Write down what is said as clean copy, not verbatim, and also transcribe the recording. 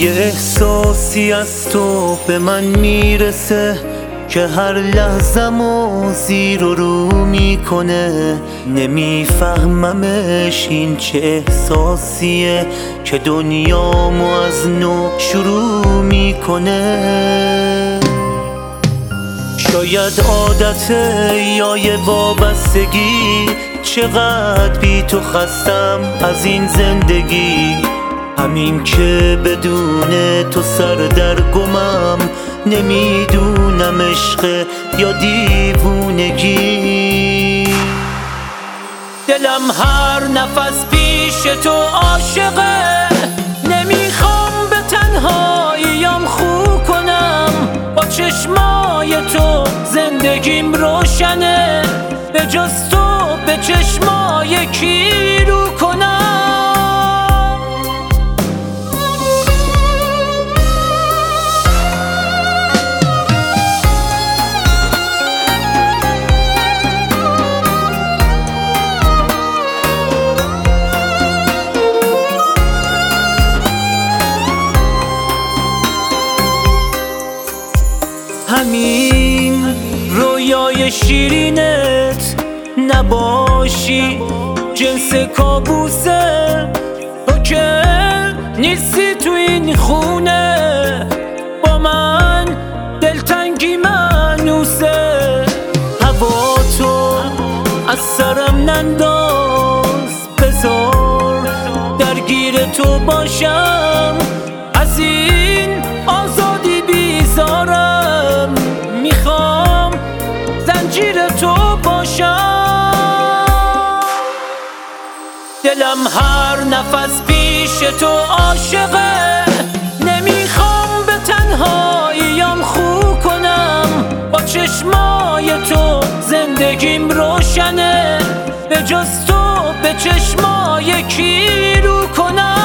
یه احساسی از تو به من میرسه که هر لحظه‌مو زیر و رو میکنه. نمیفهممش این چه احساسیه که دنیامو از نو شروع میکنه. شاید عادته یا یه وابستگی، چقدر بی تو خستم از این زندگی. همین که بدون تو سر در گمم، نمیدونم عشق یا دیوونگی. دلم هر نفس پیش تو عاشقه، نمیخوام به تنهاییم خو کنم. با چشمای تو زندگیم روشنه، به جز تو به چشمای کی رو کنم. همین رویای شیرینت نباشی جنس کابوسه، تو که نیستی تو این خونه. با من دلتنگی منوسه، هوا تو از سرم ننداز. بذار درگیر تو باشم، از این آزادی بیزارم. میخوام زنجیر تو باشم. دلم هر نفس پیش تو عاشقه، نمیخوام به تنهاییم خو کنم. با چشمای تو زندگیم روشنه، به جز تو به چشمای کی رو کنم.